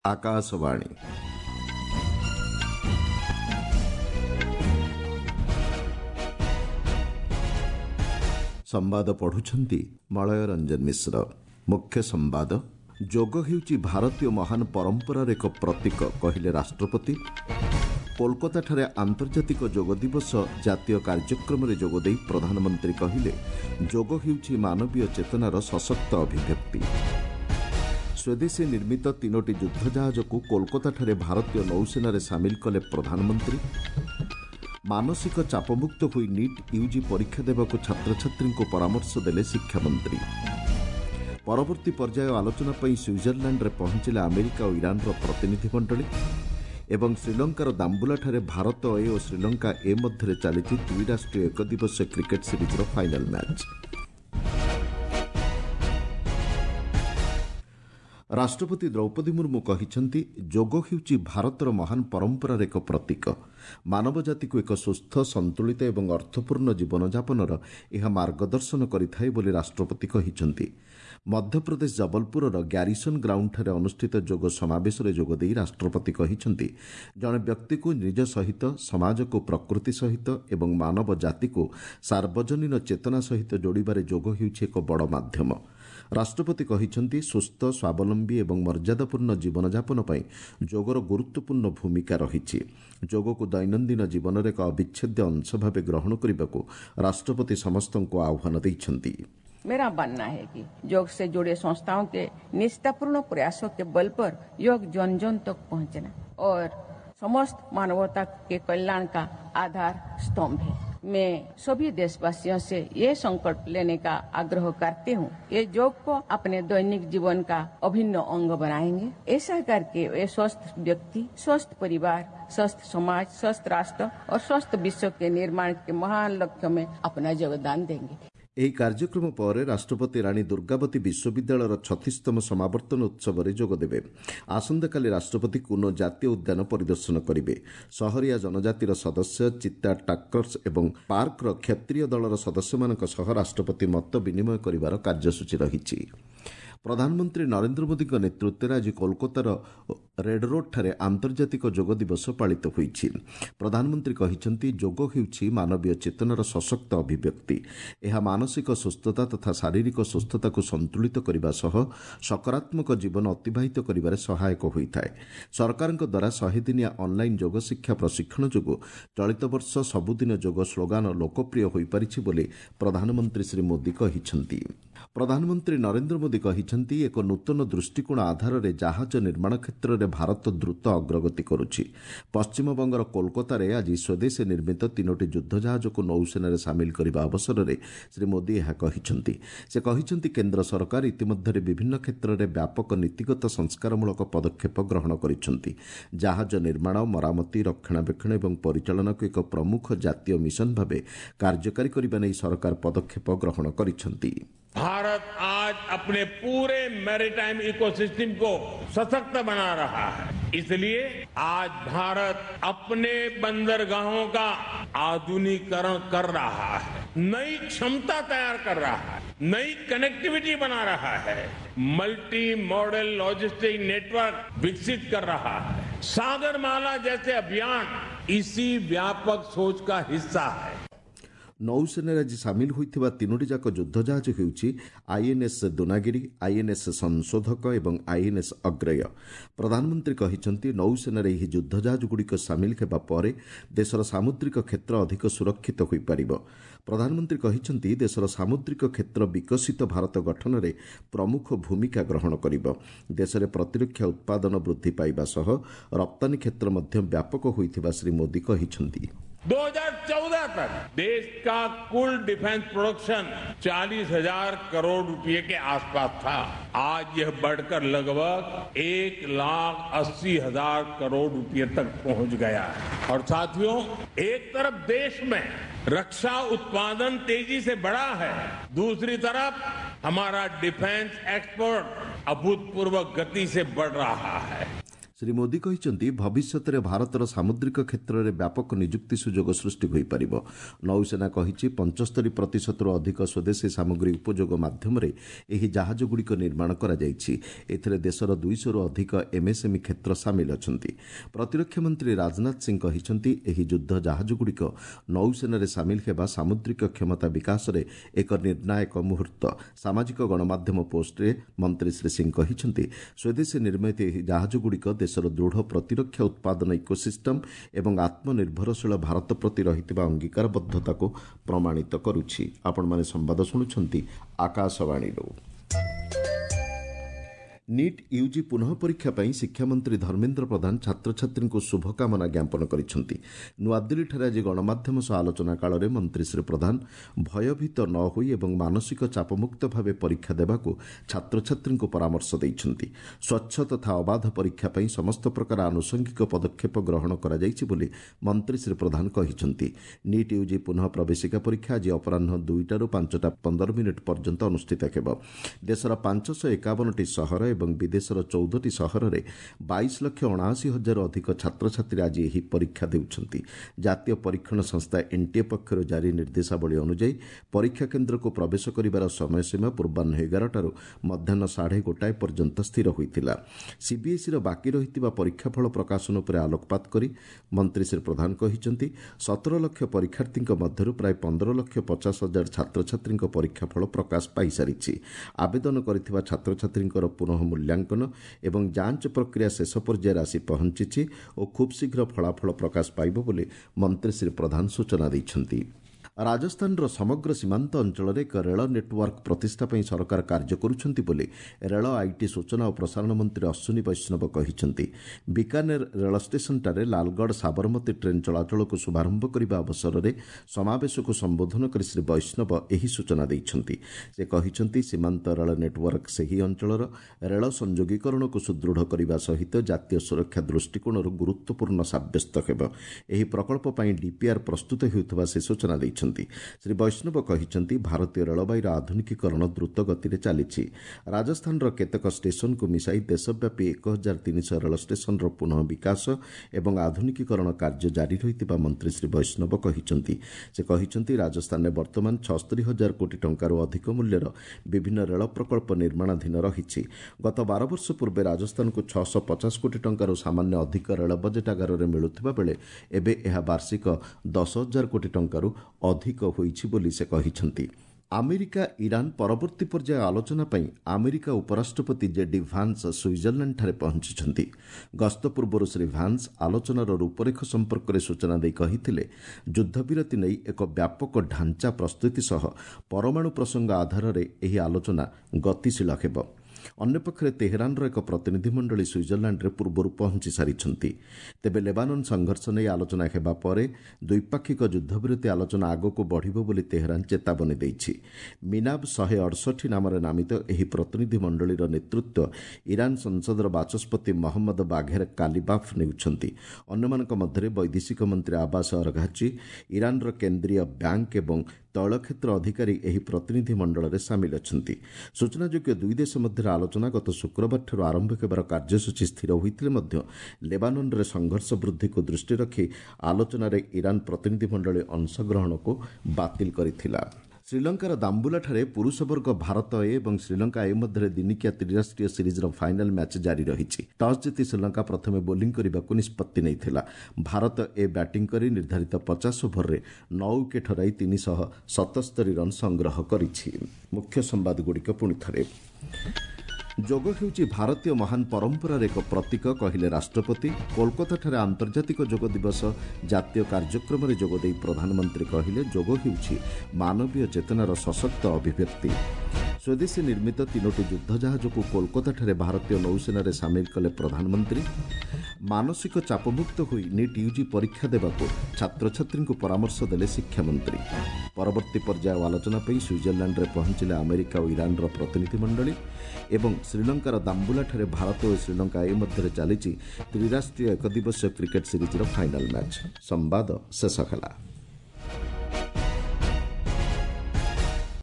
आकाशवाणी संवाद पढ़ुछंती मलय रंजन मिश्र। मुख्य संवाद जोग हेउची भारतीय महान परंपरार एक प्रतीक कहिले राष्ट्रपति। कोलकाता ठारे आंतर्जातिक जोग दिवस जातीय कार्यक्रम रे जोगदेई प्रधानमंत्री कहिले जोग हेउची मानवीय चेतनार सशक्त अभिव्यक्ति। स्वदेशी निर्मित 3टी युद्ध जहाज को कोलकाता ठारे भारतीय नौसेना सामिल कले प्रधानमंत्री। मानसिक चापमुक्त हुई नीट यूजी परीक्षा देवाक छात्र छात्री को परामर्श देले शिक्षा मंत्री। परवर्ती पर्याय आलोचना पर स्विट्जरलैंड रे पहुंचिले अमेरिका और ईरान प्रतिनिधि मंडली। एवं श्रीलंकार दाम्बुलाठारे भारत ए और श्रीलंका ए मध्य चली 2 राष्ट्रीय एक दिवसीय क्रिकेट सीरीज फाइनल मैच। राष्ट्रपति द्रौपदी मुर्मू कहिछंती जोग हेउची भारतर महान परंपरार एक प्रतीक। मानव जाति को एक सुस्थ संतुलित एवं अर्थपूर्ण जीवनयापनर यह मार्गदर्शन करिथाय बोली राष्ट्रपति कहिछंती। मध्यप्रदेश जबलपुरर ग्यारिसन ग्राउंड ठारे अनुष्ठित जोग समावेश रे जोगदेई राष्ट्रपति कहिछंती जणे व्यक्ति को निज सहित समाज को प्रकृति सहित एवं मानव जाति को सार्वजनीन चेतना सहित जोड़िबारे जोग हेउची एक बड़ माध्यम। राष्ट्रपति कहिछंती सुस्थ स्वावलंबी एवं मर्यादापूर्ण जीवनयापन पई जोगर गुरुत्वपूर्ण भूमिका रहिछि। जोग को दैनंदिन जीवन एक अविच्छेद्य अंश भाव ग्रहण करने को राष्ट्रपति समस्त को आह्वान दैछंती। मेरा मानना है कि योग से जुड़े संस्थाओं के निष्ठापूर्ण प्रयासों के बल पर योग जन जन तक पहुंचना और समस्त मानवता के कल्याण का आधार स्तंभ है। मैं सभी देशवासियों से ये संकल्प लेने का आग्रह करती हूँ, ये योग को अपने दैनिक जीवन का अभिन्न अंग बनाएंगे। ऐसा करके वे स्वस्थ व्यक्ति, स्वस्थ परिवार, स्वस्थ समाज, स्वस्थ राष्ट्र और स्वस्थ विश्व के निर्माण के महान लक्ष्य में अपना योगदान देंगे। ଏହି କାର୍ଯ୍ୟକ୍ରମ ପରେ ରାଷ୍ଟ୍ରପତି ରାଣୀ ଦୁର୍ଗାବତୀ ବିଶ୍ୱବିଦ୍ୟାଳୟର 36ତମ ସମାବର୍ତ୍ତନ ଉତ୍ସବରେ ଯୋଗଦେବେ। ଆସନ୍ତାକାଲି ରାଷ୍ଟ୍ରପତି କୁନୋ ଜାତୀୟ ଉଦ୍ୟାନ ପରିଦର୍ଶନ କରିବେ। ସହରିଆ ଜନଜାତିର ସଦସ୍ୟ, ଚିତ୍ତା ଟାକର୍ସ ଏବଂ ପାର୍କର କ୍ଷତ୍ରୀୟ ଦଳର ସଦସ୍ୟମାନଙ୍କ ସହ ରାଷ୍ଟ୍ରପତି ମତ ବିନିମୟ କରିବାର କାର୍ଯ୍ୟସୂଚୀ ରହିଛି। प्रधानमंत्री नरेंद्र मोदी नेतृत्व में आज कोलकातार रेड रोड ठारे आंतर्जातिक जोग दिवस पालित होईछि। प्रधानमंत्री कहिछंती जोग हेउछि मानवीय चेतनार सशक्त अभिव्यक्ति। यह मानसिक सुस्थता तथा शारीरिक सुस्थता को संतुलित करने सह सकारात्मक जीवन अतिबाहित करिबारे सहायक होइथाय। सरकारक द्वारा 100 दिनिया ऑनलाइन जोग शिक्षा प्रशिक्षण जोगु चलित वर्ष सबुदिन जोग स्लोगान लोकप्रिय होई परिछि बोली प्रधानमंत्री श्री मोदी कहिछंती। प्रधानमंत्री नरेंद्र मोदी कहिछंती एक नूतन दृष्टिकोण आधार में जहाज निर्माण क्षेत्र में भारत द्रुत अग्रगति करुछि। पश्चिम बंगर कोलकाता आज स्वदेशी निर्मित 3टी युद्ध जहाज को नौसेना सामिल करने अवसर में श्री मोदी यह कहिछंती। से कहिछंती केंद्र सरकार इतिमধ্যে विभिन्न क्षेत्र में व्यापक नीतिगत संस्कारमूलक पदक्षेप ग्रहण करिछंती। जहाज निर्माण, मरामती, रक्षणाबेक्षण और परिचालन को एक प्रमुख जातीय मिशन भाव कार्यकारी करने नहीं सरकार पदक्षेप ग्रहण करिछंती। भारत आज अपने पूरे मैरीटाइम इकोसिस्टम को सशक्त बना रहा है। इसलिए आज भारत अपने बंदरगाहों का आधुनिकीकरण कर रहा है, नई क्षमता तैयार कर रहा है, नई कनेक्टिविटी बना रहा है, मल्टी मॉडल लॉजिस्टिक नेटवर्क विकसित कर रहा है। सागरमाला जैसे अभियान इसी व्यापक सोच का हिस्सा है। नौसेना आज सामिल होइथिबा 3टी जाक युद्ध जहाज हेउछि आईएनएस दुनागिरी, आईएनएस संशोधक और आईएनएस अग्रय। प्रधानमंत्री कहिछंती नौसेना एही युद्ध जहाज गुड़िक सामिल हेबा परे देशर सामुद्रिक क्षेत्र अधिक सुरक्षित होई परिबो। प्रधानमंत्री कहिछंती देशर सामुद्रिक क्षेत्र विकसित भारत गठन में प्रमुख भूमिका ग्रहण करिबो। देश में प्रतिरक्षा उत्पादन वृद्धि पाइबा सह रप्तानी क्षेत्र मध्य व्यापक होइथिबा श्री मोदी कहिछंती। 2014 तक देश का कुल डिफेंस प्रोडक्शन 40,000 करोड़ रुपए के आसपास था। आज यह बढ़कर लगभग 1,80,000 करोड़ रुपए तक पहुंच गया है। और साथियों, एक तरफ देश में रक्षा उत्पादन तेजी से बढ़ा है, दूसरी तरफ हमारा डिफेंस एक्सपोर्ट अभूतपूर्व गति से बढ़ रहा है। ଶ୍ରୀ ମୋଦି କହିଛନ୍ତି ଭବିଷ୍ୟତରେ ଭାରତର ସାମୁଦ୍ରିକ କ୍ଷେତ୍ରରେ ବ୍ୟାପକ ନିଯୁକ୍ତି ସୁଯୋଗ ସୃଷ୍ଟି ହୋଇପାରିବ। ନୌସେନା କହିଛି 75%ରୁ ଅଧିକ ସ୍ୱଦେଶୀ ସାମଗ୍ରୀ ଉପଯୋଗ ମାଧ୍ୟମରେ ଏହି ଜାହାଜଗୁଡ଼ିକ ନିର୍ମାଣ କରାଯାଇଛି। ଏଥିରେ ଦେଶର 200ରୁ ଅଧିକ ଏମ୍ଏସ୍ଏମ୍ଇ କ୍ଷେତ୍ର ସାମିଲ ଅଛନ୍ତି। ପ୍ରତିରକ୍ଷା ମନ୍ତ୍ରୀ ରାଜନାଥ ସିଂ କହିଛନ୍ତି ଏହି ଯୁଦ୍ଧ ଜାହାଜଗୁଡ଼ିକ ନୌସେନାରେ ସାମିଲ ହେବା ସାମୁଦ୍ରିକ କ୍ଷମତା ବିକାଶରେ ଏକ ନିର୍ଣ୍ଣାୟକ ମୁହୂର୍ତ୍ତ। ସାମାଜିକ ଗଣମାଧ୍ୟମ ପୋଷ୍ଟରେ ମନ୍ତ୍ରୀ ଶ୍ରୀ ସିଂ କହିଛନ୍ତି ସ୍ୱଦେଶୀ ନିର୍ମିତ ଏହି ଜାହାଜଗୁଡ଼ିକ ଦେଶର ଦୃଢ଼ ପ୍ରତିରକ୍ଷା ଉତ୍ପାଦନ ଇକୋସିଷ୍ଟମ ଏବଂ ଆତ୍ମନିର୍ଭରଶୀଳ ଭାରତ ପ୍ରତି ରହିଥିବା ଅଙ୍ଗୀକାରବଦ୍ଧତାକୁ ପ୍ରମାଣିତ କରୁଛି। ଆପଣମାନେ ସମ୍ବାଦ ଶୁଣୁଛନ୍ତି ଆକାଶବାଣୀରୁ। ନିଟ୍ ୟୁଜି ପୁନଃ ପରୀକ୍ଷା ପାଇଁ ଶିକ୍ଷାମନ୍ତ୍ରୀ ଧର୍ମେନ୍ଦ୍ର ପ୍ରଧାନ ଛାତ୍ରଛାତ୍ରୀଙ୍କୁ ଶୁଭକାମନା ଜ୍ଞାପନ କରିଛନ୍ତି। ନୂଆଦିଲ୍ଲୀଠାରେ ଆଜି ଗଣମାଧ୍ୟମ ସହ ଆଲୋଚନା କାଳରେ ମନ୍ତ୍ରୀ ଶ୍ରୀ ପ୍ରଧାନ ଭୟଭୀତ ନ ହୋଇ ଏବଂ ମାନସିକ ଚାପମୁକ୍ତ ଭାବେ ପରୀକ୍ଷା ଦେବାକୁ ଛାତ୍ରଛାତ୍ରୀଙ୍କୁ ପରାମର୍ଶ ଦେଇଛନ୍ତି। ସ୍ୱଚ୍ଛ ତଥା ଅବାଧ ପରୀକ୍ଷା ପାଇଁ ସମସ୍ତ ପ୍ରକାର ଆନୁଷଙ୍ଗିକ ପଦକ୍ଷେପ ଗ୍ରହଣ କରାଯାଇଛି ବୋଲି ମନ୍ତ୍ରୀ ଶ୍ରୀ ପ୍ରଧାନ କହିଛନ୍ତି। ନିଟ୍ ୟୁଜି ପୁନଃ ପ୍ରବେଶିକା ପରୀକ୍ଷା ଆଜି ଅପରାହ୍ନ 2ଟାରୁ 5:15 ପର୍ଯ୍ୟନ୍ତ ଅନୁଷ୍ଠିତ ହେବ। ଦେଶର 551ଟି ସହର ଏବଂ ବିଦେଶର 14ଟି ସହରରେ 22,79,000 ଅଧିକ ଛାତ୍ରଛାତ୍ରୀ ଆଜି ଏହି ପରୀକ୍ଷା ଦେଉଛନ୍ତି। ଜାତୀୟ ପରୀକ୍ଷଣ ସଂସ୍ଥା ଏନ୍ଟିଏ ପକ୍ଷରୁ ଜାରି ନିର୍ଦ୍ଦେଶାବଳୀ ଅନୁଯାୟୀ ପରୀକ୍ଷା କେନ୍ଦ୍ରକୁ ପ୍ରବେଶ କରିବାର ସମୟସୀମା ପୂର୍ବାହ୍ନ 11ଟାରୁ ମଧ୍ୟାହ୍ନ 1:30 ପର୍ଯ୍ୟନ୍ତ ସ୍ଥିର ହୋଇଥିଲା। ସିବିଏସ୍ଇର ବାକି ରହିଥିବା ପରୀକ୍ଷାଫଳ ପ୍ରକାଶନ ଉପରେ ଆଲୋକପାତ କରି ମନ୍ତ୍ରୀ ଶ୍ରୀ ପ୍ରଧାନ କହିଛନ୍ତି 17 ଲକ୍ଷ ପରୀକ୍ଷାର୍ଥୀଙ୍କ ମଧ୍ୟରୁ ପ୍ରାୟ 15,50,000 ଛାତ୍ରଛାତ୍ରୀଙ୍କ ପରୀକ୍ଷାଫଳ ପ୍ରକାଶ ପାଇସାରିଛି। ଆବେଦନ କରିଥିବା ଛାତ୍ରଛାତ୍ରୀଙ୍କର ପୁନଃ ମୂଲ୍ୟାଙ୍କନ ଏବଂ ଯାଞ୍ଚ ପ୍ରକ୍ରିୟା ଶେଷ ପର୍ଯ୍ୟାୟରେ ଆସି ପହଞ୍ଚିଛି ଓ ଖୁବ୍ ଶୀଘ୍ର ଫଳାଫଳ ପ୍ରକାଶ ପାଇବ ବୋଲି ମନ୍ତ୍ରୀ ଶ୍ରୀ ପ୍ରଧାନ ସୂଚନା ଦେଇଛନ୍ତି। ରାଜସ୍ଥାନର ସମଗ୍ର ସୀମାନ୍ତ ଅଞ୍ଚଳରେ ଏକ ରେଳ ନେଟୱାର୍କ ପ୍ରତିଷ୍ଠା ପାଇଁ ସରକାର କାର୍ଯ୍ୟ କରୁଛନ୍ତି ବୋଲି ରେଳ ଆଇଟି ସୂଚନା ଓ ପ୍ରସାରଣ ମନ୍ତ୍ରୀ ଅଶ୍ୱିନୀ ବୈଷ୍ଣବ କହିଛନ୍ତି। ବିକାନେର ରେଳ ଷ୍ଟେସନଠାରେ ଲାଲଗଡ଼ ସାବରମତୀ ଟ୍ରେନ୍ ଚଳାଚଳକୁ ଶୁଭାରମ୍ଭ କରିବା ଅବସରରେ ସମାବେଶକୁ ସମ୍ବୋଧନ କରି ଶ୍ରୀ ବୈଷ୍ଣବ ଏହି ସୂଚନା ଦେଇଛନ୍ତି। ସେ କହିଛନ୍ତି ସୀମାନ୍ତ ରେଳ ନେଟୱାର୍କ ସେହି ଅଞ୍ଚଳର ରେଳ ସଂଯୋଗୀକରଣକୁ ସୁଦୃଢ଼ କରିବା ସହିତ ଜାତୀୟ ସୁରକ୍ଷା ଦୃଷ୍ଟିକୋଣରୁ ଗୁରୁତ୍ୱପୂର୍ଣ୍ଣ ସାବ୍ୟସ୍ତ ହେବ। ଏହି ପ୍ରକଳ୍ପ ପାଇଁ ଡିପିଆର୍ ପ୍ରସ୍ତୁତ ହେଉଥିବା ସେ ସୂଚନା ଦେଇଛନ୍ତି। ଶ୍ରୀ ବୈଷ୍ଣବ କହିଛନ୍ତି ଭାରତୀୟ ରେଳବାଇର ଆଧୁନିକୀକରଣ ଦ୍ରୁତ ଗତିରେ ଚାଲିଛି। ରାଜସ୍ଥାନର କେତେକ ଷ୍ଟେସନକୁ ମିଶାଇ ଦେଶବ୍ୟାପୀ 1,300 ରେଳ ଷ୍ଟେସନର ପୁନଃ ବିକାଶ ଏବଂ ଆଧୁନିକୀକରଣ କାର୍ଯ୍ୟ ଜାରି ରହିଥିବା ମନ୍ତ୍ରୀ ଶ୍ରୀ ବୈଷ୍ଣବ କହିଛନ୍ତି। ସେ କହିଛନ୍ତି ରାଜସ୍ଥାନରେ ବର୍ତ୍ତମାନ 76,000 କୋଟି ଟଙ୍କାରୁ ଅଧିକ ମୂଲ୍ୟର ବିଭିନ୍ନ ରେଳ ପ୍ରକଳ୍ପ ନିର୍ମାଣାଧୀନ ରହିଛି। ଗତ 12 ବର୍ଷ ପୂର୍ବେ ରାଜସ୍ଥାନକୁ 650 କୋଟି ଟଙ୍କାରୁ ସାମାନ୍ୟ ଅଧିକ ରେଳ ବଜେଟ୍ ଆକାରରେ ମିଳୁଥିବା ବେଳେ ଏବେ ଏହା ବାର୍ଷିକ 10,000 କୋଟି ଟଙ୍କାରୁ ଅଧିକ ହୋଇଛି ବୋଲି ସେ କହିଛନ୍ତି। ଆମେରିକା ଇରାନ ପରବର୍ତ୍ତୀ ପର୍ଯ୍ୟାୟ ଆଲୋଚନା ପାଇଁ ଆମେରିକା ଉପରାଷ୍ଟ୍ରପତି ଜେଡି ଭାନ୍ସ ସୁଇଜରଲ୍ୟାଣ୍ଡଠାରେ ପହଞ୍ଚିଛନ୍ତି। ଗସ୍ତ ପୂର୍ବରୁ ଶ୍ରୀ ଭାନ୍ସ ଆଲୋଚନାର ରୂପରେଖ ସମ୍ପର୍କରେ ସୂଚନା ଦେଇ କହିଥିଲେ ଯୁଦ୍ଧବିରତି ନେଇ ଏକ ବ୍ୟାପକ ଢାଞ୍ଚା ପ୍ରସ୍ତୁତି ସହ ପରମାଣୁ ପ୍ରସଙ୍ଗ ଆଧାରରେ ଏହି ଆଲୋଚନା ଗତିଶୀଳ ହେବ। ଅନ୍ୟପକ୍ଷରେ ତେହେରାନର ଏକ ପ୍ରତିନିଧି ମଣ୍ଡଳୀ ସୁଇଜରଲ୍ୟାଣ୍ଡରେ ପୂର୍ବରୁ ପହଞ୍ଚି ସାରିଛନ୍ତି। ତେବେ ଲେବାନନ ସଂଘର୍ଷ ନେଇ ଆଲୋଚନା ହେବା ପରେ ଦ୍ୱିପାକ୍ଷିକ ଯୁଦ୍ଧବିରତି ଆଲୋଚନା ଆଗକୁ ବଢ଼ିବ ବୋଲି ତେହେରାନ ଚେତାବନୀ ଦେଇଛି। ମିନାବ 168 ନାମରେ ନାମିତ ଏହି ପ୍ରତିନିଧି ମଣ୍ଡଳୀର ନେତୃତ୍ୱ ଇରାନ ସଂସଦର ବାଚସ୍ପତି ମହମ୍ମଦ ବାଘେର କାଲିବାଫ୍ ନେଉଛନ୍ତି। ଅନ୍ୟମାନଙ୍କ ମଧ୍ୟରେ ବୈଦେଶିକ ମନ୍ତ୍ରୀ ଆବାସ ଅରଘାଚି, ଇରାନର କେନ୍ଦ୍ରୀୟ ବ୍ୟାଙ୍କ ଏବଂ ତୈଳ କ୍ଷେତ୍ର ଅଧିକାରୀ ଏହି ପ୍ରତିନିଧି ମଣ୍ଡଳରେ ସାମିଲ ଅଛନ୍ତି। ସୂଚନାଯୋଗ୍ୟ ଦୁଇ ଦେଶ ମଧ୍ୟରେ ଆଲୋଚନା ଗତ ଶୁକ୍ରବାରଠାରୁ ଆରମ୍ଭ ହେବାର କାର୍ଯ୍ୟସୂଚୀ ସ୍ଥିର ହୋଇଥିଲେ ମଧ୍ୟ ଲେବାନନରେ ସଂଘର୍ଷ ବୃଦ୍ଧିକୁ ଦୃଷ୍ଟିରେ ରଖି ଆଲୋଚନାରେ ଇରାନ ପ୍ରତିନିଧି ମଣ୍ଡଳୀ ଅଂଶଗ୍ରହଣକୁ ବାତିଲ କରିଥିଲା। ଶ୍ରୀଲଙ୍କାର ଦାମ୍ବୁଲାଠାରେ ପୁରୁଷ ବର୍ଗ ଭାରତ ଏ ଏବଂ ଶ୍ରୀଲଙ୍କା ଏ ମଧ୍ୟରେ ଦିନିକିଆ ତ୍ରିରାଷ୍ଟ୍ରୀୟ ସିରିଜ୍ର ଫାଇନାଲ୍ ମ୍ୟାଚ୍ ଜାରି ରହିଛି। ଟସ୍ ଜିତି ଶ୍ରୀଲଙ୍କା ପ୍ରଥମେ ବୋଲିଂ କରିବାକୁ ନିଷ୍ପତ୍ତି ନେଇଥିଲା। ଭାରତ ଏ ବ୍ୟାଟିଂ କରି ନିର୍ଦ୍ଧାରିତ 50 ଓଭରରେ 9 ୱିକେଟ୍ ହରାଇ 377 ରନ୍ ସଂଗ୍ରହ କରିଛି। ମୁଖ୍ୟ ସମ୍ବାଦଗୁଡ଼ିକ ପୁଣି ଥରେ। ଯୋଗ ହେଉଛି ଭାରତୀୟ ମହାନ ପରମ୍ପରାର ଏକ ପ୍ରତୀକ କହିଲେ ରାଷ୍ଟ୍ରପତି। କୋଲକାତାଠାରେ ଆନ୍ତର୍ଜାତିକ ଯୋଗ ଦିବସ ଜାତୀୟ କାର୍ଯ୍ୟକ୍ରମରେ ଯୋଗଦେଇ ପ୍ରଧାନମନ୍ତ୍ରୀ କହିଲେ ଯୋଗ ହେଉଛି ମାନବୀୟ ଚେତନାର ସଶକ୍ତ ଅଭିବ୍ୟକ୍ତି। ସ୍ୱଦେଶୀ ନିର୍ମିତ 3ଟି ଯୁଦ୍ଧ ଜାହାଜକୁ କୋଲକାତାଠାରେ ଭାରତୀୟ ନୌସେନାରେ ସାମିଲ କଲେ ପ୍ରଧାନମନ୍ତ୍ରୀ। ମାନସିକ ଚାପମୁକ୍ତ ହୋଇ ନିଟ୍ ୟୁଜି ପରୀକ୍ଷା ଦେବାକୁ ଛାତ୍ରଛାତ୍ରୀଙ୍କୁ ପରାମର୍ଶ ଦେଲେ ଶିକ୍ଷାମନ୍ତ୍ରୀ। ପରବର୍ତ୍ତୀ ପର୍ଯ୍ୟାୟ ଆଲୋଚନା ପାଇଁ ସୁଇଜରଲ୍ୟାଣ୍ଡରେ ପହଞ୍ଚିଲେ ଆମେରିକା ଓ ଇରାନର ପ୍ରତିନିଧି ମଣ୍ଡଳୀ ଏବଂ ଶ୍ରୀଲଙ୍କାର ଦାମ୍ବୁଲାଠାରେ ଭାରତ ଓ ଶ୍ରୀଲଙ୍କା ଏ ମଧ୍ୟରେ ଚାଲିଛି ତ୍ରିରାଷ୍ଟ୍ରୀୟ ଏକଦିବସୀୟ କ୍ରିକେଟ୍ ସିରିଜ୍ର ଫାଇନାଲ୍ ମ୍ୟାଚ୍। ସମ୍ବାଦ ଶେଷ ହେଲା।